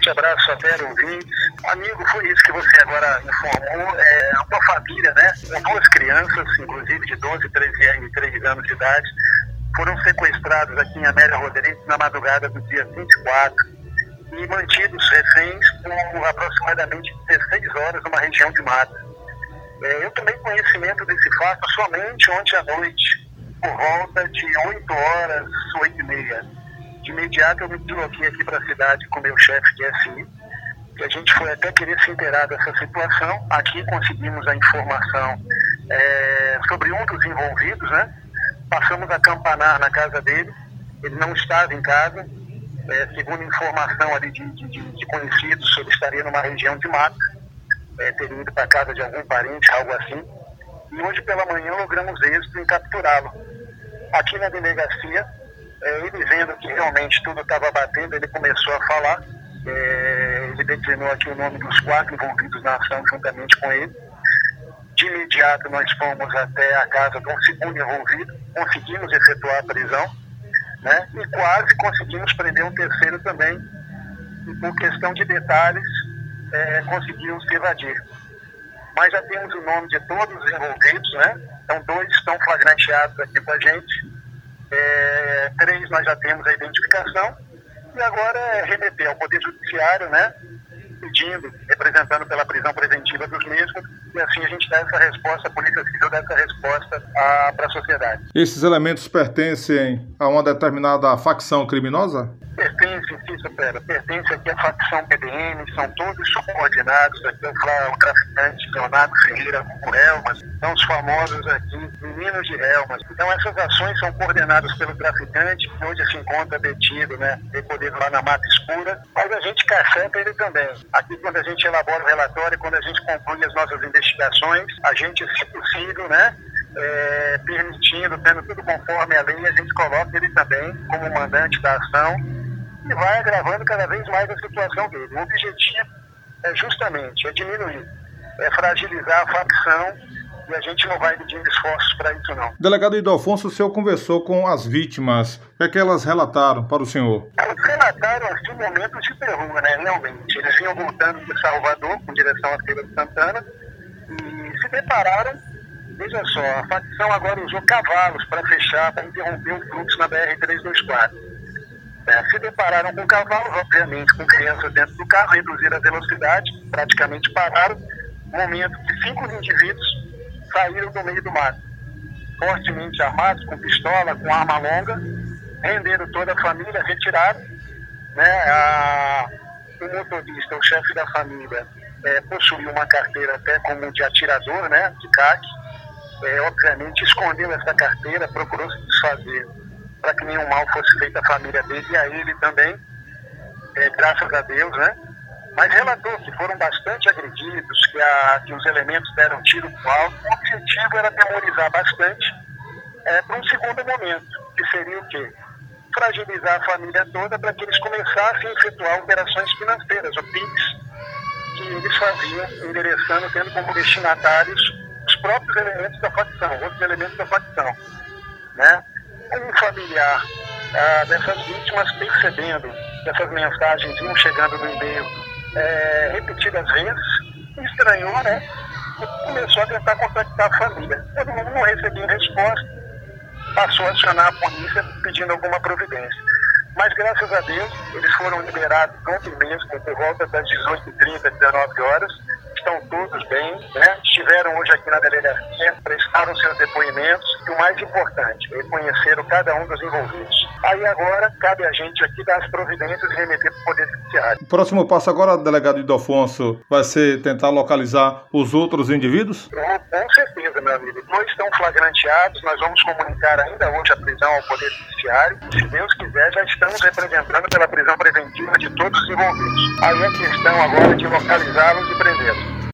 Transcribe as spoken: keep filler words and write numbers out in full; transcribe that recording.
forte abraço a Vera ouvintes. Amigo, foi isso que você agora informou. É uma família, né, com duas crianças, inclusive de doze e treze anos de idade, foram sequestrados aqui em Amélia Rodrigues na madrugada do dia vinte e quatro e mantidos reféns por aproximadamente dezesseis horas numa região de mata. É, eu tomei conhecimento desse fato somente ontem à noite, por volta de oito horas, oito e meia. De imediato eu me desloquei aqui para a cidade com meu chefe de S I, que a gente foi até querer se inteirar dessa situação. Aqui conseguimos a informação é, sobre um dos envolvidos, né? Passamos a campanar na casa dele, ele não estava em casa, é, segundo informação ali de, de, de conhecidos, ele estaria numa região de mata, é, teria ido para a casa de algum parente, algo assim, e hoje pela manhã logramos êxito em capturá-lo. Aqui na delegacia, é, ele vendo que realmente tudo estava batendo, ele começou a falar, é, ele declinou aqui o nome dos quatro envolvidos na ação juntamente com ele. De imediato nós fomos até a casa de um segundo envolvido, conseguimos efetuar a prisão, né? E quase conseguimos prender um terceiro também, e por questão de detalhes é, conseguimos se evadir. Mas já temos o nome de todos os envolvidos, né? Então dois estão flagranteados aqui com a gente, é, três nós já temos a identificação, e agora é remeter ao Poder Judiciário, né? Pedindo, representando pela prisão preventiva dos mesmos, e assim a gente dá essa resposta, a Polícia Civil dá essa resposta para a sociedade. Esses elementos pertencem a uma determinada facção criminosa? Pertence, sim, Supera, pertence aqui à facção P D M, são todos subordinados aqui ao o traficante Leonardo Ferreira com Helmas, são os famosos aqui meninos de Helmas. Então essas ações são coordenadas pelo traficante, que hoje se encontra detido, né, recolhido lá na Mata Escura, mas a gente carceta ele também. Aqui quando a gente elabora o relatório, quando a gente conclui as nossas investigações, a gente, se possível, né, é, permitindo, tendo tudo conforme a lei, a gente coloca ele também como mandante da ação, e vai agravando cada vez mais a situação dele. O objetivo é justamente é diminuir, é fragilizar a facção, e a gente não vai medindo esforços para isso não. Delegado Ildefonso, o senhor conversou com as vítimas. O que é que elas relataram para o senhor? Elas relataram assim momentos de terror, né? Realmente. Eles vinham voltando de Salvador, com direção à Feira de Santana, e se depararam, veja só, a facção agora usou cavalos para fechar, para interromper o fluxo na B R trezentos e vinte e quatro. É, se depararam com cavalos, obviamente, com crianças dentro do carro, reduziram a velocidade, praticamente pararam, momento que cinco indivíduos saíram do meio do mato, fortemente armados, com pistola, com arma longa, renderam toda a família, retiraram, né? A, o motorista, o chefe da família, é, possuiu uma carteira até como de atirador, né, de C A C, é, obviamente escondeu essa carteira, procurou se desfazer para que nenhum mal fosse feito à família dele e a ele também, é, graças a Deus, né? Mas relatou que foram bastante agredidos, que, a, que os elementos deram tiro pro alto. O objetivo era atemorizar bastante é, para um segundo momento, que seria o quê? Fragilizar a família toda para que eles começassem a efetuar operações financeiras, o PIX, que eles faziam, endereçando, tendo como destinatários os próprios elementos da facção, outros elementos da facção, né? Um familiar ah, dessas vítimas, percebendo que essas mensagens iam chegando no e-mail é, repetidas vezes, estranhou, né? E começou a tentar contactar a família. Todo mundo não recebia resposta, passou a acionar a polícia pedindo alguma providência. Mas graças a Deus, eles foram liberados ontem mesmo, por volta das dezoito e trinta, dezenove horas. Estão todos bem, né? Estiveram hoje aqui na delegacia, prestaram seus depoimentos e o mais importante, reconheceram cada um dos envolvidos. Aí agora cabe a gente aqui dar as providências e remeter para o Poder Judiciário. O próximo passo agora, delegado Ildefonso, vai ser tentar localizar os outros indivíduos? Com certeza, meu amigo. Dois estão flagranteados, nós vamos comunicar ainda hoje a prisão ao Poder Judiciário. Se Deus quiser, já estamos representando pela prisão preventiva de todos os envolvidos. Aí a questão agora é de localizá-los e prendê-los.